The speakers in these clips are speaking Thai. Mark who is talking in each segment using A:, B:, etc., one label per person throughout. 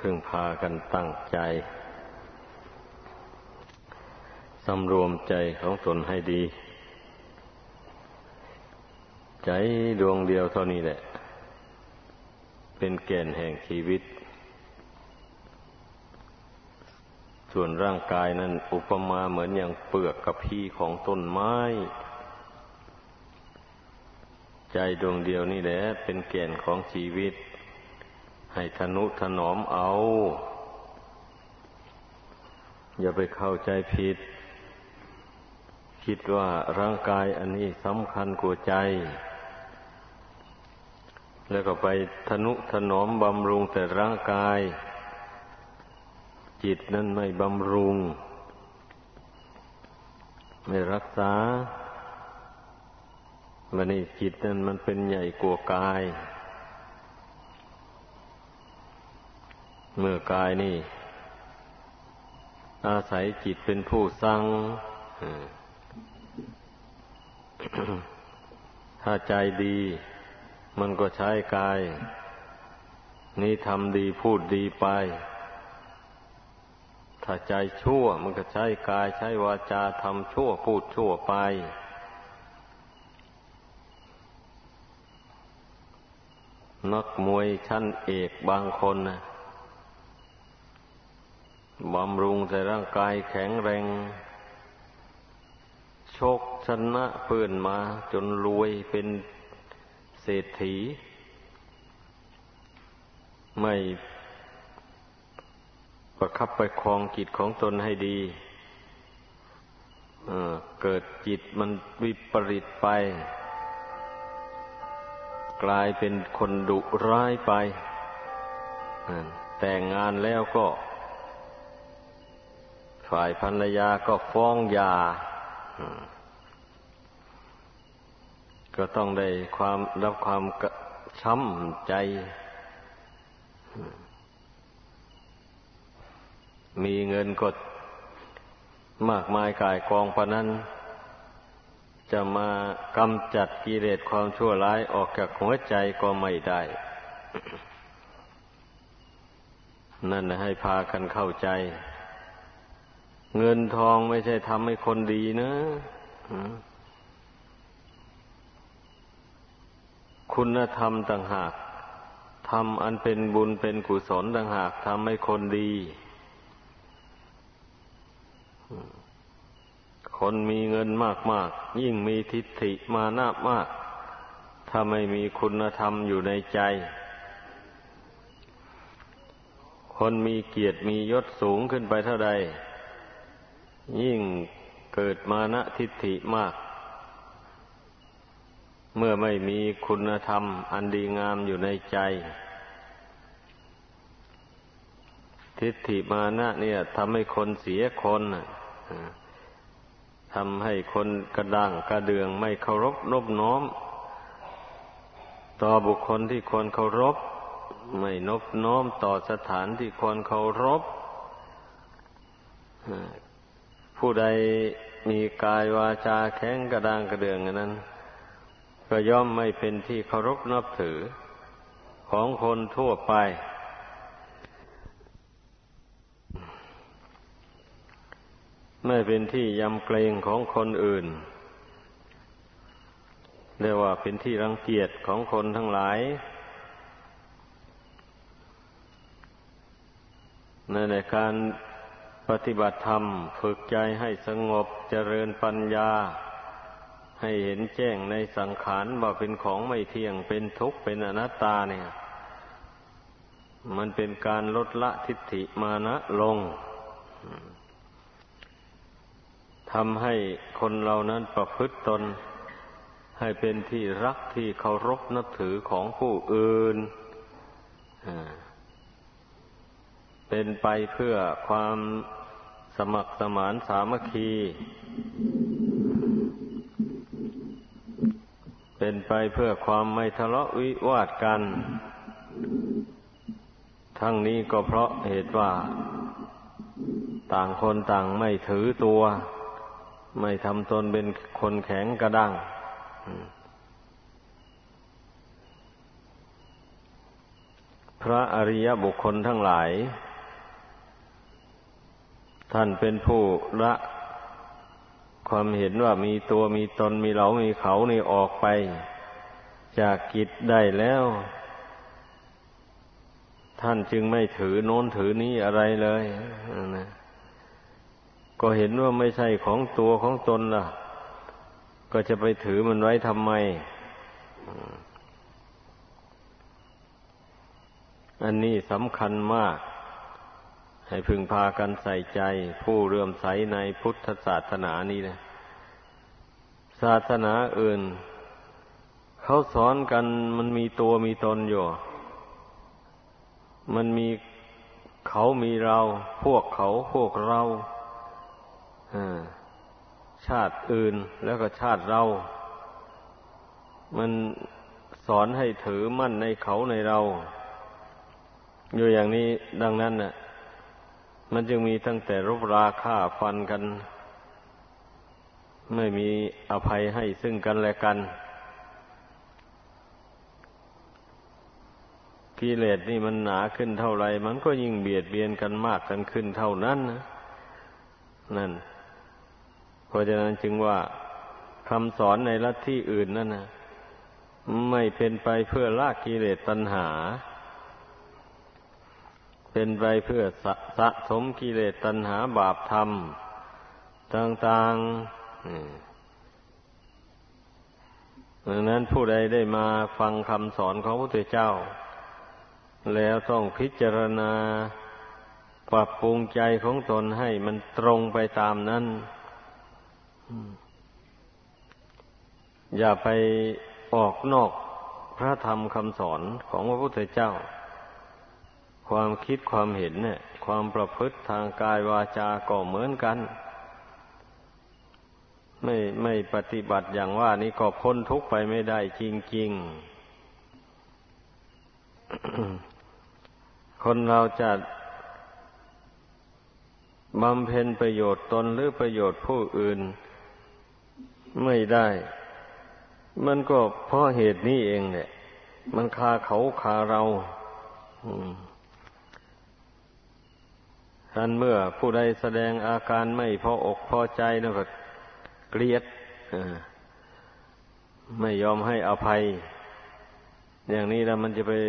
A: พึงพากันตั้งใจสำรวมใจของตนให้ดีใจดวงเดียวเท่านี้แหละเป็นแก่นแห่งชีวิตส่วนร่างกายนั้นอุปมาเหมือนอย่างเปลือกกระพี้ของต้นไม้ใจดวงเดียวนี่แหละเป็นแก่นของชีวิตให้ทนุถนอมเอาอย่าไปเข้าใจผิดคิดว่าร่างกายอันนี้สำคัญกว่าใจแล้วก็ไปทนุถนอมบำรุงแต่ร่างกายจิตนั้นไม่บำรุงไม่รักษาวันนี้จิตนั้นมันเป็นใหญ่กว่ากายเมื่อกายนี่อาศัยจิตเป็นผู้สั่ง ถ้าใจดีมันก็ใช้กายนี่ทำดีพูดดีไปถ้าใจชั่วมันก็ใช้กายใช้วาจาทำชั่วพูดชั่วไปนักมวยชั้นเอกบางคนนะบำรุงแต่ร่างกายแข็งแรงชกชนะเพื่อนมาจนรวยเป็นเศรษฐีไม่ประคับประคองจิตของตนให้ดีเกิดจิตมันวิปริตไปกลายเป็นคนดุร้ายไปแต่งงานแล้วก็ฝ่ายภรรยาก็ฟ้องหย่าก็ต้องได้รับความช้ำใจมีเงินก็มากมายก่ายกองพะนั้นจะมากำจัดกิเลสความชั่วร้ายออกจากหัวใจก็ไม่ได้ นั่นให้พากันเข้าใจเงินทองไม่ใช่ทำให้คนดีนะคุณธรรมต่างหากทำอันเป็นบุญเป็นกุศลต่างหากทำให้คนดีคนมีเงินมากๆยิ่งมีทิฏฐิมานะมากถ้าไม่มีคุณธรรมอยู่ในใจคนมีเกียรติมียศสูงขึ้นไปเท่าใดยิ่งเกิดมานะทิฏฐิมากเมื่อไม่มีคุณธรรมอันดีงามอยู่ในใจทิฏฐิมานะเนี่ยทำให้คนเสียคนทำให้คนกระด้างกระเดืองไม่เคารพนอบน้อมต่อบุคคลที่ควรเคารพไม่นอบน้อมต่อสถานที่ควรเคารพผู้ใดมีกายวาจาแข็งกระด้างกระเดืองนั้นก็ย่อมไม่เป็นที่เคารพนับถือของคนทั่วไปไม่เป็นที่ยำเกรงของคนอื่นเรียกว่าเป็นที่รังเกียจของคนทั้งหลายในการปฏิบัติธรรมฝึกใจให้สงบเจริญปัญญาให้เห็นแจ้งในสังขารว่าเป็นของไม่เที่ยงเป็นทุกข์เป็นอนัตตาเนี่ยมันเป็นการลดละทิฏฐิมานะลงทำให้คนเรานั้นประพฤติตนให้เป็นที่รักที่เคารพนับถือของผู้อื่นเป็นไปเพื่อความสมัครสมานสามัคคีเป็นไปเพื่อความไม่ทะเลาะวิวาทกันทั้งนี้ก็เพราะเหตุว่าต่างคนต่างไม่ถือตัวไม่ทำตนเป็นคนแข็งกระด้าง ปพระอริยบุคคลทั้งหลายท่านเป็นผู้ละความเห็นว่ามีตัวมีตนมีเรามีเขานี่ออกไปจากกิจได้แล้วท่านจึงไม่ถือโน้นถือนี้อะไรเลยนะก็เห็นว่าไม่ใช่ของตัวของตนล่ะก็จะไปถือมันไว้ทำไมอันนี้สำคัญมากให้พึงพากันใส่ใจผู้เลื่อมใสในพุทธศาสนานี้นะศาสนาอื่นเขาสอนกันมันมีตัวมีตนอยู่มันมีเขามีเราพวกเขาพวกเราชาติอื่นแล้วก็ชาติเรามันสอนให้ถือมั่นในเขาในเราอยู่อย่างนี้ดังนั้นน่ะมันจึงมีตั้งแต่รบราฆ่าฟันกันไม่มีอภัยให้ซึ่งกันและกันกิเลสนี่มันหนาขึ้นเท่าไรมันก็ยิ่งเบียดเบียนกันมากกันขึ้นเท่านั้นนะนั่นเพราะฉะนั้นจึงว่าคำสอนในลัทธิอื่นนั่นนะไม่เป็นไปเพื่อละกิเลสตัณหาเป็นไปเพื่อสะสมกิเลสตัณหาบาปธรรมต่างๆดังนั้นผู้ใดได้มาฟังคำสอนของพระพุทธเจ้าแล้วต้องพิจารณาปรับปรุงใจของตนให้มันตรงไปตามนั้นอย่าไปออกนอกพระธรรมคำสอนของพระพุทธเจ้าความคิดความเห็นเนี่ยความประพฤติทางกายวาจาก็เหมือนกันไม่ปฏิบัติอย่างว่านี้ก็พ้นทุกข์ไปไม่ได้จริงๆ คนเราจะบำเพ็ญประโยชน์ตนหรือประโยชน์ผู้อื่นไม่ได้มันก็เพราะเหตุนี้เองเนี่ยมันคาเขาคาเราท่านเมื่อผู้ใดแสดงอาการไม่พออกพอใจแล้วก็เกลียดไม่ยอมให้อภัยอย่างนี้แล้วมัน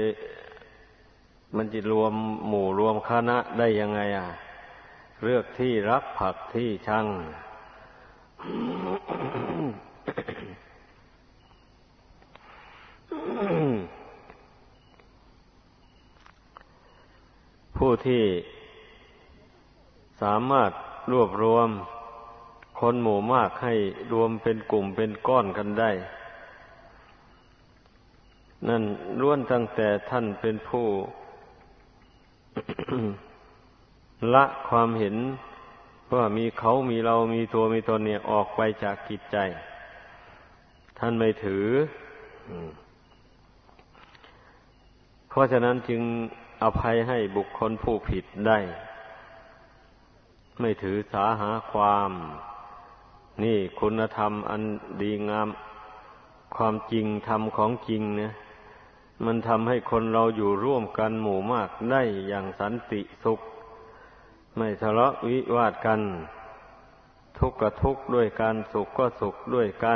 A: จะรวมหมู่รวมคณะได้ยังไงเลือกที่รักภักที่ชัง ผู้ที่สามารถรวบรวมคนหมู่มากให้รวมเป็นกลุ่มเป็นก้อนกันได้นั่นล้วนตั้งแต่ท่านเป็นผู้ ละความเห็นว่ามีเขามีเรามีตัวมีตนเนี่ยออกไปจากจิตใจท่านไม่ถือเพราะฉะนั้นจึงอภัยให้บุคคลผู้ผิดได้ไม่ถือสาหาความนี่คุณธรรมอันดีงามความจริงธรรมของจริงเนี่ยมันทำให้คนเราอยู่ร่วมกันหมู่มากได้อย่างสันติสุขไม่ทะเลาะวิวาทกันทุกข์ก็ทุกข์ด้วยกันสุขก็สุขด้วยกัน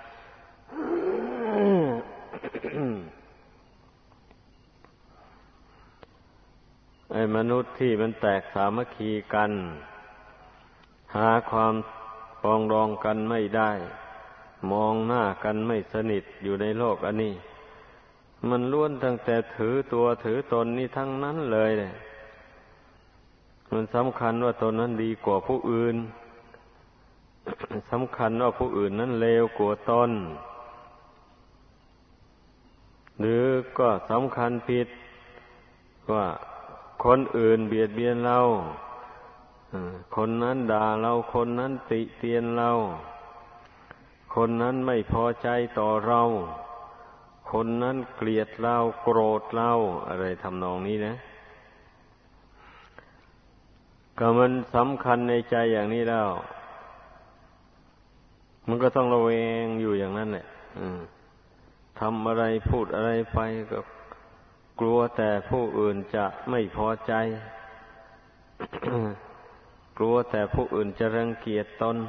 A: ไอ้มนุษย์ที่มันแตกสามัคคีกันหาความปรองดองกันไม่ได้มองหน้ากันไม่สนิทอยู่ในโลกอันนี้มันล้วนตั้งแต่ถือตัวถือตนนี่ทั้งนั้นเลยเนี่ยมันสำคัญว่าตนนั้นดีกว่าผู้อื่น สำคัญว่าผู้อื่นนั้นเลวกว่าตนหรือก็สำคัญผิดว่าคนอื่นเบียดเบียนเราคนนั้นด่าเราคนนั้นติเตียนเราคนนั้นไม่พอใจต่อเราคนนั้นเกลียดเราโกรธเราอะไรทำนองนี้นะก็มันสำคัญในใจอย่างนี้แล้วมันก็ต้องระแวงอยู่อย่างนั้นแหละทำอะไรพูดอะไรไปก็กลัวแต่ผู้อื่นจะไม่พอใจ กลัวแต่ผู้อื่นจะรังเกียจตน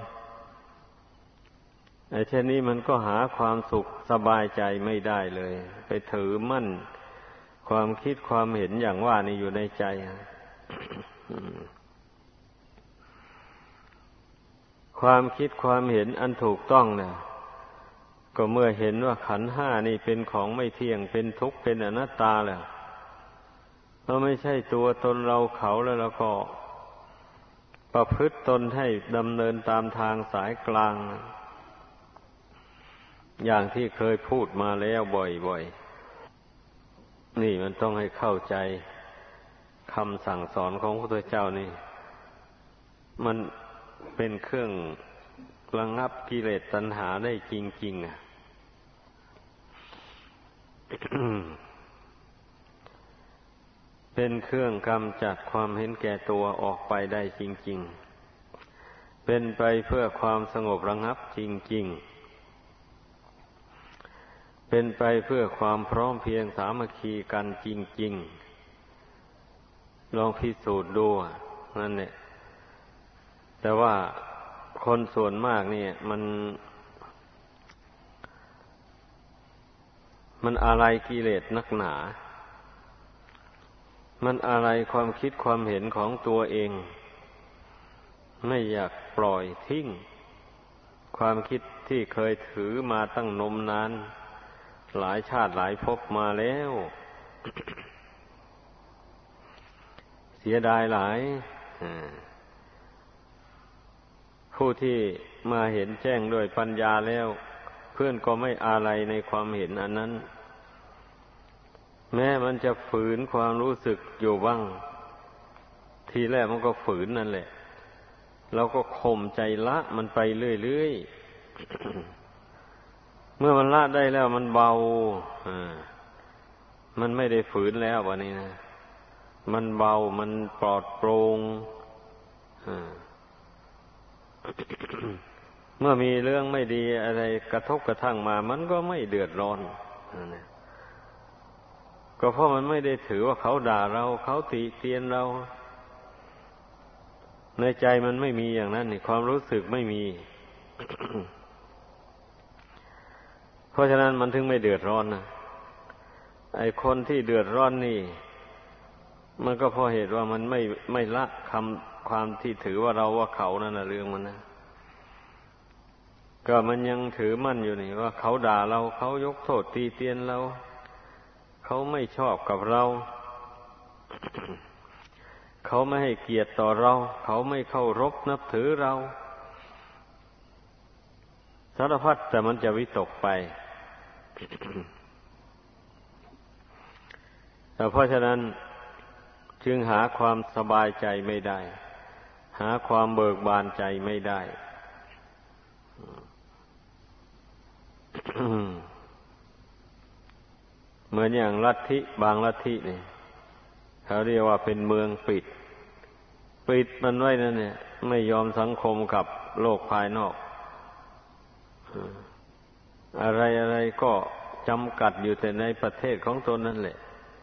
A: ไอ้เช่นนี้มันก็หาความสุขสบายใจไม่ได้เลยไปถือมั่นความคิดความเห็นอย่างว่านี่อยู่ในใจ ความคิดความเห็นอันถูกต้องเนี่ยก็เมื่อเห็นว่าขันธ์ห้านี่เป็นของไม่เที่ยงเป็นทุกข์เป็นอนัตตาแล้วเราไม่ใช่ตัวตนเราเขาแล้วเราก็ประพฤติตนให้ดำเนินตามทางสายกลางอย่างที่เคยพูดมาแล้วบ่อยๆนี่มันต้องให้เข้าใจคำสั่งสอนของพระพุทธเจ้านี่มันเป็นเครื่องระงับกิเลสตัณหาได้จริงๆอ่ะ เป็นเครื่องกำจัดความเห็นแก่ตัวออกไปได้จริงๆเป็นไปเพื่อความสงบระงับจริงๆเป็นไปเพื่อความพร้อมเพรียงสามัคคีกันจริงๆลองพิสูจน์ดูนั่นแหละแต่ว่าคนส่วนมากเนี่ยมันอะไรกิเลสนักหนามันอะไรความคิดความเห็นของตัวเองไม่อยากปล่อยทิ้งความคิดที่เคยถือมาตั้งนมนานหลายชาติหลายภพมาแล้ว เสียดายหลายผู้ที่มาเห็นแจ้งด้วยปัญญาแล้วเพื่อนก็ไม่อะไรในความเห็นอันนั้นแม้มันจะฝืนความรู้สึกอยู่บ้างทีแรกมันก็ฝืนนั่นแหละเราก็ข่มใจละมันไปเรื่อยๆ เมื่อมันละได้แล้วมันเบามันไม่ได้ฝืนแล้ววันนี้นะมันเบามันปลอดโปร่งเมื่อมีเรื่องไม่ดีอะไรกระทบกระทั่งมามันก็ไม่เดือดร้อนก็เพราะมันไม่ได้ถือว่าเขาด่าเราเขาติเตียนเราในใจมันไม่มีอย่างนั้นนี่ความรู้สึกไม่มี เพราะฉะนั้นมันถึงไม่เดือดร้อนนะไอ้คนที่เดือดร้อนนี่มันก็เพราะเหตุว่ามันไม่ละความที่ถือว่าเราว่าเขานั่นน่ะเรื่องมันนะก็มันยังถือมั่นอยู่นี่ว่าเขาด่าเราเขายกโทษตีเตียนเราเขาไม่ชอบกับเรา เขาไม่ให้เกียรติต่อเราเขาไม่เคารพนับถือเราสารพัดแต่มันจะวิตกไป เพราะฉะนั้นจึงหาความสบายใจไม่ได้หาความเบิกบานใจไม่ได้ เหมือนอย่างลัทธิบางลัทธินี่เขาเรียกว่าเป็นเมืองปิดมันไว้นั่นเนี่ยไม่ยอมสังคมกับโลกภายนอกอะไรก็จำกัดอยู่แต่ในประเทศของตนนั่นแหละ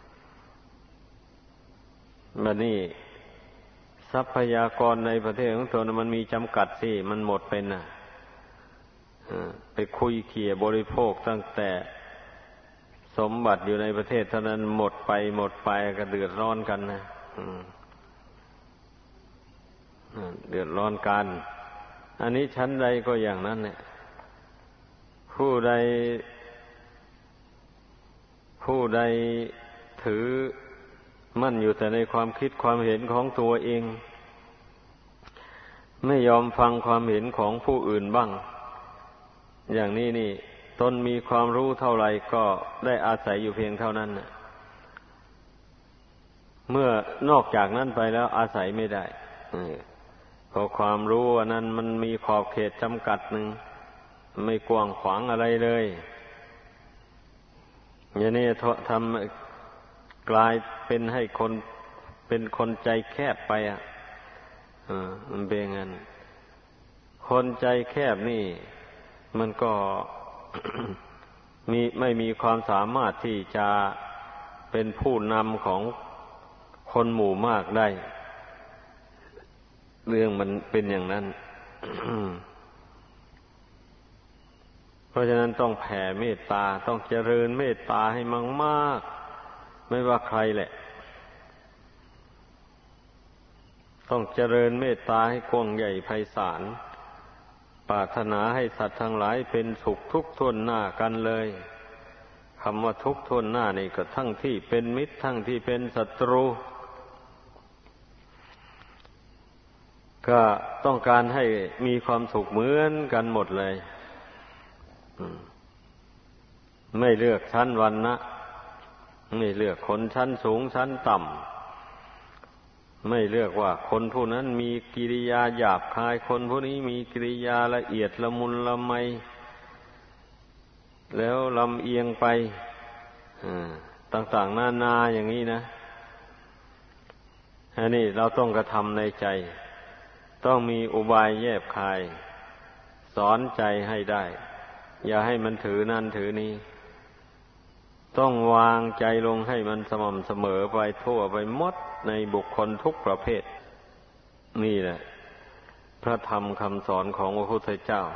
A: บัดนี้ทรัพยากรในประเทศของตนมันมีจำกัดสิมันหมดไปน่ะไปคุยเขี่ยบริโภคตั้งแต่สมบัติอยู่ในประเทศเท่านั้นหมดไปก็เดือดร้อนกันนะเดือดร้อนกันอันนี้ชั้นใดก็อย่างนั้นเนี่ยผู้ใดถือมั่นอยู่แต่ในความคิดความเห็นของตัวเองไม่ยอมฟังความเห็นของผู้อื่นบ้างอย่างนี้นี่ตนมีความรู้เท่าไหร่ก็ได้อาศัยอยู่เพียงเท่านั้นเมื่อนอกจากนั้นไปแล้วอาศัยไม่ได้เพราะความรู้อันนั้นมันมีขอบเขตจำกัดหนึ่งไม่กว้างขวางอะไรเลยอย่างนี้ทำกลายเป็นให้คนเป็นคนใจแคบไปมันเป็นงั้นคนใจแคบนี่มันก็ ไม่มีความสามารถที่จะเป็นผู้นำของคนหมู่มากได้เรื่องมันเป็นอย่างนั้น เพราะฉะนั้นต้องแผ่เมตตาต้องเจริญเมตตาให้มากๆไม่ว่าใครแหละต้องเจริญเมตตาให้กว้างใหญ่ไพศาลปรารถนาให้สัตว์ทั้งหลายเป็นสุขทุกข์ทั่วหน้ากันเลยคำว่าทุกข์ทั่วหน้านี่ก็ทั้งที่เป็นมิตรทั้งที่เป็นศัตรูก็ต้องการให้มีความสุขเหมือนกันหมดเลยไม่เลือกชั้นวรรณะไม่เลือกคนชั้นสูงชั้นต่ำไม่เลือกว่าคนผู้นั้นมีกิริยาหยาบคายคนผู้นี้มีกิริยาละเอียดละมุนละไมแล้วลำเอียงไปต่างๆนานาอย่างนี้นะอันนี้เราต้องกระทำในใจต้องมีอุบายแยบคายสอนใจให้ได้อย่าให้มันถือนั่นถือนี้ต้องวางใจลงให้มันสม่ำเสมอไปทั่วไปหมดในบุคคลทุกประเภทนี่แหละพระธรรมคำสอนของพระพุทธเจ้า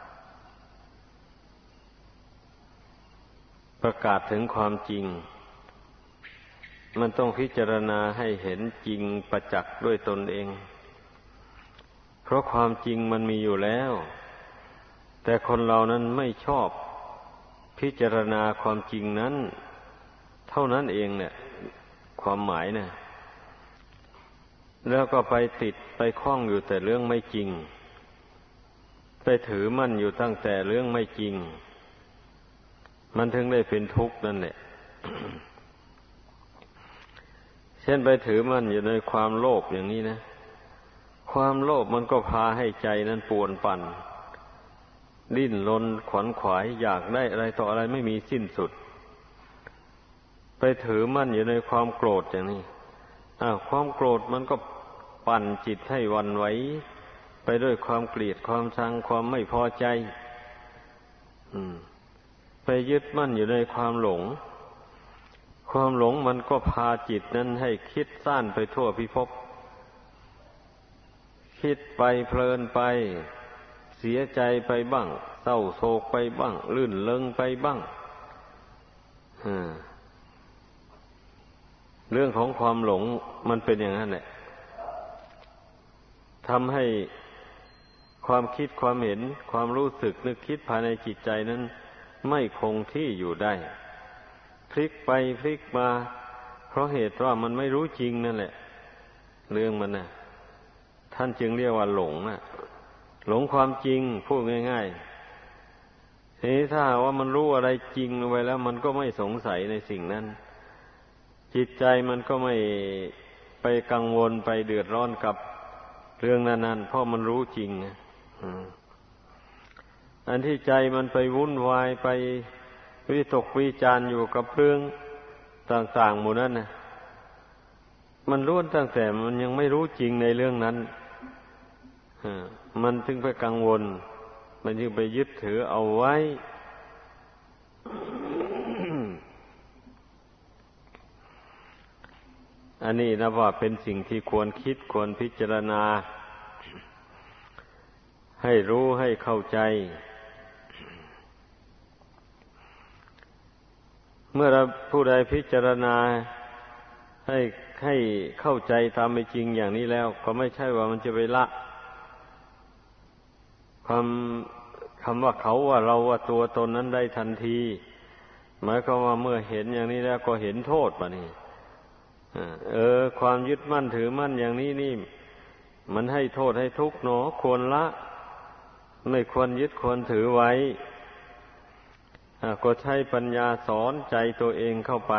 A: ประกาศถึงความจริงมันต้องพิจารณาให้เห็นจริงประจักษ์ด้วยตนเองเพราะความจริงมันมีอยู่แล้วแต่คนเรานั้นไม่ชอบพิจารณาความจริงนั้นเท่านั้นเองเนี่ยความหมายเนี่ยแล้วก็ไปติดไปคล้องอยู่แต่เรื่องไม่จริงไปถือมั่นอยู่ตั้งแต่เรื่องไม่จริงมันถึงได้เป็นทุกข์นั่นแหละ เช่นไปถือมั่นอยู่ในความโลภอย่างนี้นะความโลภมันก็พาให้ใจนั้นป่วนปั่นดิ้นรนขวนขวายอยากได้อะไรต่ออะไรไม่มีสิ้นสุดไปถือมั่นอยู่ในความโกรธอย่างนี้ความโกรธมันก็ปั่นจิตให้หวั่นไหวไปด้วยความเกลียดความชังความไม่พอใจไปยึดมั่นอยู่ในความหลงความหลงมันก็พาจิตนั้นให้คิดซ่านไปทั่วพิภพคิดไปเพลินไปเสียใจไปบ้างเศร้าโศกไปบ้างลื่นเริงไปบ้างเรื่องของความหลงมันเป็นอย่างนั้นแหละทำให้ความคิดความเห็นความรู้สึกนึกคิดภายในจิตใจนั้นไม่คงที่อยู่ได้พลิกไปพลิกมาเพราะเหตุว่ามันไม่รู้จริงนั่นแหละเรื่องมันน่ะท่านจึงเรียกว่าหลงน่ะหลงความจริงพูดง่ายๆทีนี้ถ้าว่ามันรู้อะไรจริงไปแล้วมันก็ไม่สงสัยในสิ่งนั้นจิตใจมันก็ไม่ไปกังวลไปเดือดร้อนกับเรื่องนั้นๆเพราะมันรู้จริงอันที่ใจมันไปวุ่นวายไปวิตกวิจารอยู่กับเรื่องต่างๆหมู่นั้นนะมันล้วนตั้งแต่มันยังไม่รู้จริงในเรื่องนั้นมันถึงไปกังวลมันจึงไปยึดถือเอาไว้ อันนี้นะว่าเป็นสิ่งที่ควรคิดควรพิจารณาให้รู้ให้เข้าใจเมื่อเราผู้ใดพิจารณาให้เข้าใจตามเป็นจริงอย่างนี้แล้วก็ไม่ใช่ว่ามันจะไปละคำว่าเขาว่าเราว่าตัวตนนั้นได้ทันทีหมายความว่าเมื่อเห็นอย่างนี้แล้วก็เห็นโทษป่ะนี่ความยึดมั่นถือมั่นอย่างนี้นี่มันให้โทษให้ทุกข์หนอควรละไม่ควรยึดควรถือไว้ก็ใช้ปัญญาสอนใจตัวเองเข้าไป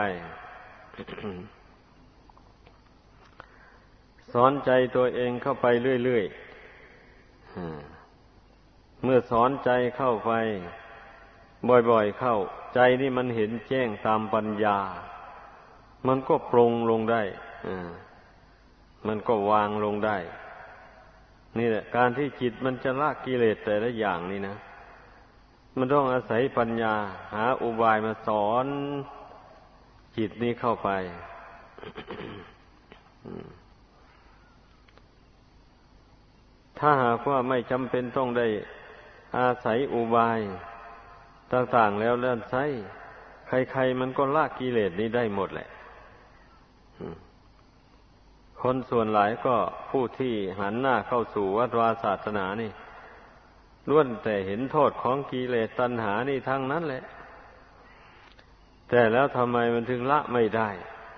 A: สอนใจตัวเองเข้าไปเรื่อยๆเมื่อสอนใจเข้าไปบ่อยๆเข้าใจนี่มันเห็นแจ้งตามปัญญามันก็ปรงลงได้มันก็วางลงได้นี่แหละการที่จิตมันจะละกิเลสแต่ละอย่างนี่นะมันต้องอาศัยปัญญาหาอุบายมาสอนจิตนี้เข้าไป ถ้าหากว่าไม่จำเป็นต้องได้อาศัยอุบายต่างๆแล้วใช้ใครๆมันก็ละกิเลสนี้ได้หมดแหละคนส่วนหลายก็ผู้ที่หันหน้าเข้าสู่วัดวาศาสนานี่ล้วนแต่เห็นโทษของกิเลสตัณหานี่ทั้งนั้นแหละแต่แล้วทำไมมันถึงละไม่ได้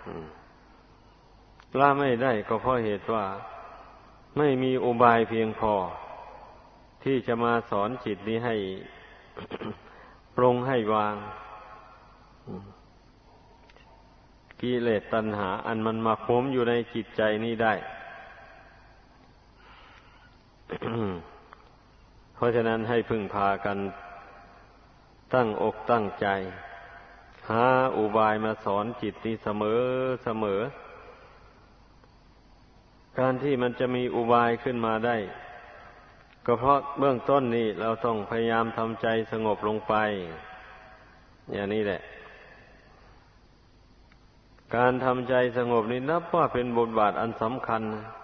A: ละไม่ได้ก็เพราะเหตุว่าไม่มีอุบายเพียงพอที่จะมาสอนจิตนี้ให้ ปรงให้วางกิเลสตัณหาอันมันมาคมอยู่ในจิตใจนี้ได้ เพราะฉะนั้นให้พึ่งพากันตั้งอกตั้งใจหาอุบายมาสอนจิตนี้เสมอการที่มันจะมีอุบายขึ้นมาได้ก็เพราะเบื้องต้นนี่เราต้องพยายามทำใจสงบลงไปอย่างนี้แหละการทำใจสงบนี่นับว่าเป็นบทบาทอันสำคัญ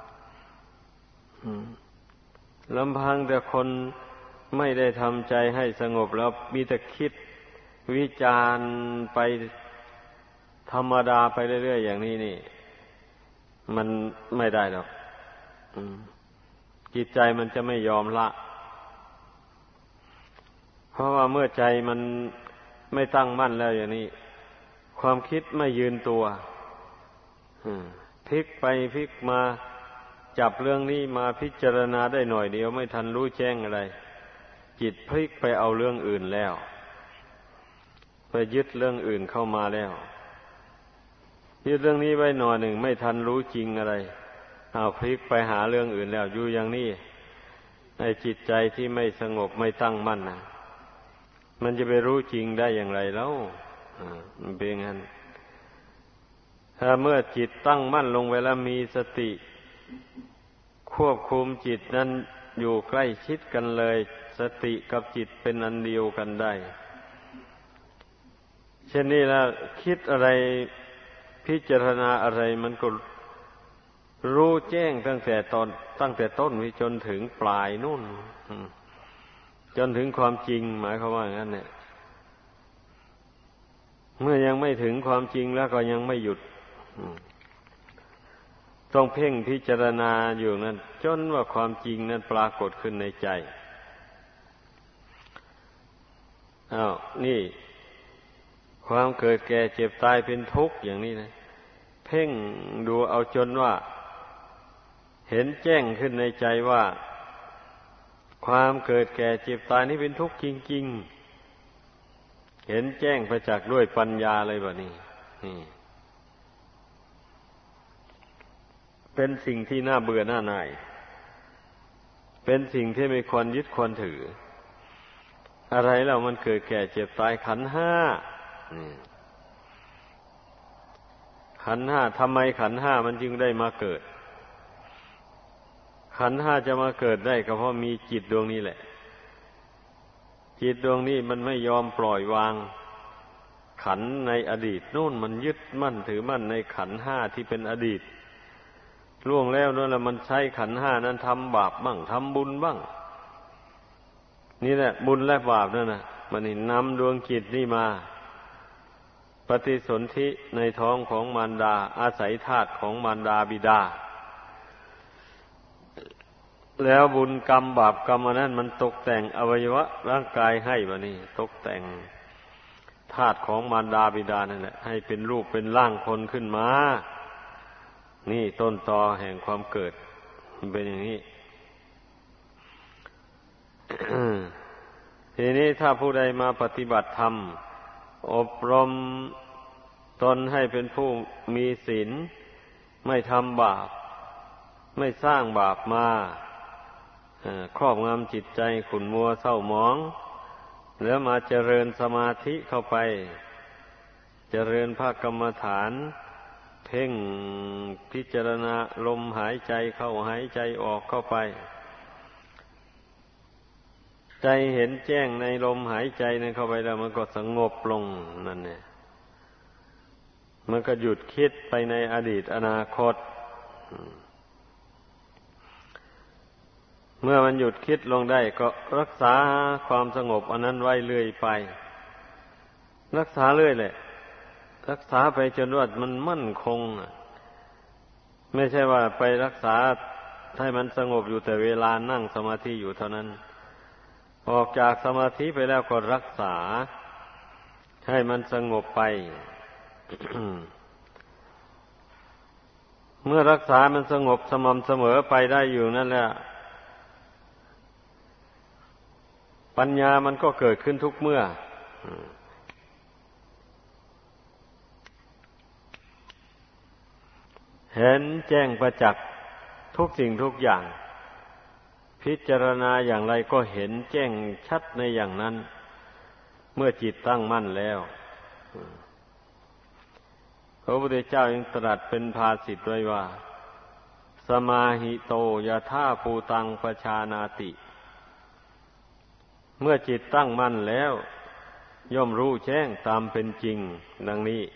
A: ลำพังแต่คนไม่ได้ทำใจให้สงบแล้วมีแต่คิดวิจารณ์ไปธรรมดาไปเรื่อยๆอย่างนี้นี่มันไม่ได้หรอกจิตใจมันจะไม่ยอมละเพราะว่าเมื่อใจมันไม่ตั้งมั่นแล้วอย่างนี้ความคิดไม่ยืนตัวพลิกไปพลิกมาจับเรื่องนี้มาพิจารณาได้หน่อยเดียวไม่ทันรู้แจ้งอะไรจิตพลิกไปเอาเรื่องอื่นแล้วไปยึดเรื่องอื่นเข้ามาแล้วยึดเรื่องนี้ไว้หน่อยหนึ่งไม่ทันรู้จริงอะไรเอาพลิกไปหาเรื่องอื่นแล้วอยู่อย่างนี้ในจิตใจที่ไม่สงบไม่ตั้งมั่นนะมันจะไปรู้จริงได้อย่างไรแล้วมันเป็นงั้นถ้าเมื่อจิตตั้งมั่นลงไปแล้วมีสติควบคุมจิตนั้นอยู่ใกล้ชิดกันเลยสติกับจิตเป็นอันเดียวกันได้เช่นนี้แล้วคิดอะไรพิจารณาอะไรมันก็รู้แจ้งตั้งแต่ต้นวิจนถึงปลายนู่นจนถึงความจริงหมายความว่าอย่างนั้นเนี่ยเมื่อยังไม่ถึงความจริงแล้วก็ยังไม่หยุดต้องเพ่งพิจารณาอยู่นั้นจนว่าความจริงนั้นปรากฏขึ้นในใจนี่ความเกิดแก่เจ็บตายเป็นทุกข์อย่างนี้นะเพ่งดูเอาจนว่าเห็นแจ้งขึ้นในใจว่าความเกิดแก่เจ็บตายนี่เป็นทุกข์จริงๆเห็นแจ้งประจักษ์ด้วยปัญญาเลยแบบนี้เป็นสิ่งที่น่าเบื่อหน้าหน่ายเป็นสิ่งที่ไม่ควรยึดควรถืออะไรแล้วมันเกิดแก่เจ็บตายขันธ์ห้าขันธ์ห้าทำไมขันธ์ห้ามันจึงได้มาเกิดขันธ์ห้าจะมาเกิดได้ก็เพราะมีจิตดวงนี้แหละจิตดวงนี้มันไม่ยอมปล่อยวางขันธ์ในอดีตนู่นมันยึดมั่นถือมั่นในขันธ์ห้าที่เป็นอดีตล่วงแล้วนั่นแหละมันใช้ขันธ์ห้านั้นทำบาปบ้างทำบุญบ้างนี่แหละบุญและบาปนั่นน่ะมันนี่นำดวงจิตนี่มาปฏิสนธิในท้องของมารดาอาศัยธาตุของมารดาบิดาแล้วบุญกรรมบาปกรรมอันนั้นมันตกแต่งอวัยวะร่างกายให้บัดนี้ตกแต่งธาตุของมารดาบิดานั่นแหละให้เป็นรูปเป็นร่างคนขึ้นมานี่ต้นตอแห่งความเกิดมันเป็นอย่างนี้ ทีนี้ถ้าผู้ใดมาปฏิบัติธรรมอบรมตนให้เป็นผู้มีศีลไม่ทำบาปไม่สร้างบาปมาครอบงำจิตใจขุ่นมัวเศร้าหมองแล้วมาเจริญสมาธิเข้าไปเจริญภาคกรรมฐานเพ่งพิจารณาลมหายใจเข้าหายใจออกเข้าไปใจเห็นแจ้งในลมหายใจนั้นเข้าไปแล้วมันก็สงบลงนั่นเนี่ยมันก็หยุดคิดไปในอดีตอนาคตเมื่อมันหยุดคิดลงได้ก็รักษาความสงบอันนั้นไว้เรื่อยไปรักษาเรื่อยแหละรักษาไปจนว่ามันมั่นคงไม่ใช่ว่าไปรักษาให้มันสงบอยู่แต่เวลานั่งสมาธิอยู่เท่านั้นออกจากสมาธิไปแล้วก็รักษาให้มันสงบไป เมื่อรักษามันสงบสม่ำเสมอไปได้อยู่นั่นแหละปัญญามันก็เกิดขึ้นทุกเมื่อเห็นแจ้งประจักษ์ทุกสิ่งทุกอย่างพิจารณาอย่างไรก็เห็นแจ้งชัดในอย่างนั้นเมื่อจิตตั้งมั่นแล้วพระพุทธเจ้ายังตรัสเป็นภาษิตไว้ว่าสมาหิโตยถาภูตังปชานาติเมื่อจิตตั้งมั่นแล้วย่อมรู้แจ้งตามเป็นจริงดังนี้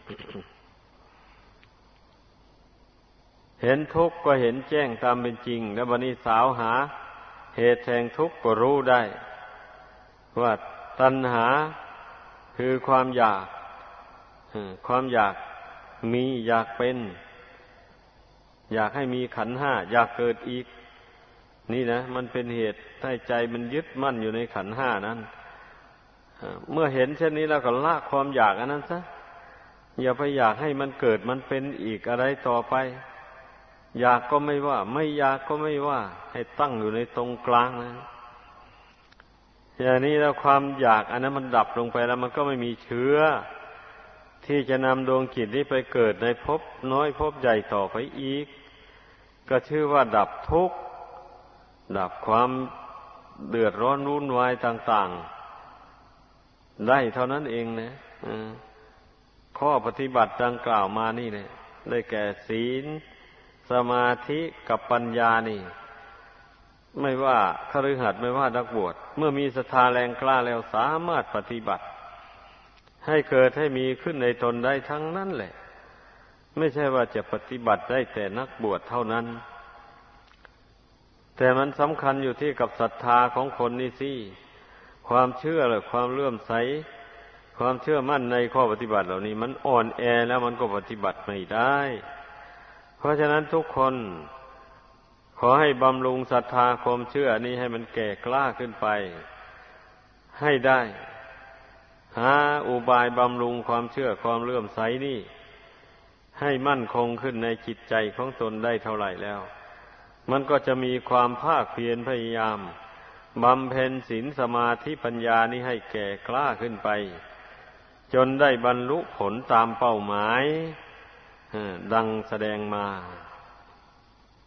A: เห็นทุกข์ก็เห็นแจ้งตามเป็นจริงแล้วบัดนี้สาวหาเหตุแห่งทุกข์ก็รู้ได้ว่าตัณหาคือความอยากมีอยากเป็นอยากให้มีขันธ์ห้าอยากเกิดอีกนี่นะมันเป็นเหตุให้ใจมันยึดมั่นอยู่ในขันธ์ห้านั้นเมื่อเห็นเช่นนี้แล้วก็ละความอยากอันนั้นซะอย่าไปอยากให้มันเกิดมันเป็นอีกอะไรต่อไปอยากก็ไม่ว่าไม่อยากก็ไม่ว่าให้ตั้งอยู่ในตรงกลางนะอย่างนี้แล้วความอยากอันนั้นมันดับลงไปแล้วมันก็ไม่มีเชื้อที่จะนำดวงจิตนี้ไปเกิดในภพน้อยภพใหญ่ต่อไปอีกก็ชื่อว่าดับทุกข์ดับความเดือดร้อนวุ่นวายต่างๆได้เท่านั้นเองนะข้อปฏิบัติดังกล่าวมานี่เนี่ยได้แก่ศีลสมาธิกับปัญญานี่ไม่ว่าคฤหัสถ์ไม่ว่านักบวชเมื่อมีศรัทธาแรงกล้าแล้วสามารถปฏิบัติให้เกิดให้มีขึ้นในตนได้ทั้งนั้นแหละไม่ใช่ว่าจะปฏิบัติได้แต่นักบวชเท่านั้นแต่มันสำคัญอยู่ที่กับศรัทธาของคนนี่สิความเชื่อหรือความเลื่อมใสความเชื่อมั่นในข้อปฏิบัติเหล่านี้มันอ่อนแอแล้วมันก็ปฏิบัติไม่ได้เพราะฉะนั้นทุกคนขอให้บำรุงศรัทธาความเชื่อนี้ให้มันแก่กล้าขึ้นไปให้ได้หาอุบายบำรุงความเชื่อความเลื่อมใสนี่ให้มั่นคงขึ้นในจิตใจของตนได้เท่าไหร่แล้วมันก็จะมีความภาคเพียรพยายามบำเพ็ญศีลสมาธิปัญญานี้ให้แก่กล้าขึ้นไปจนได้บรรลุผลตามเป้าหมายดังแสดงมา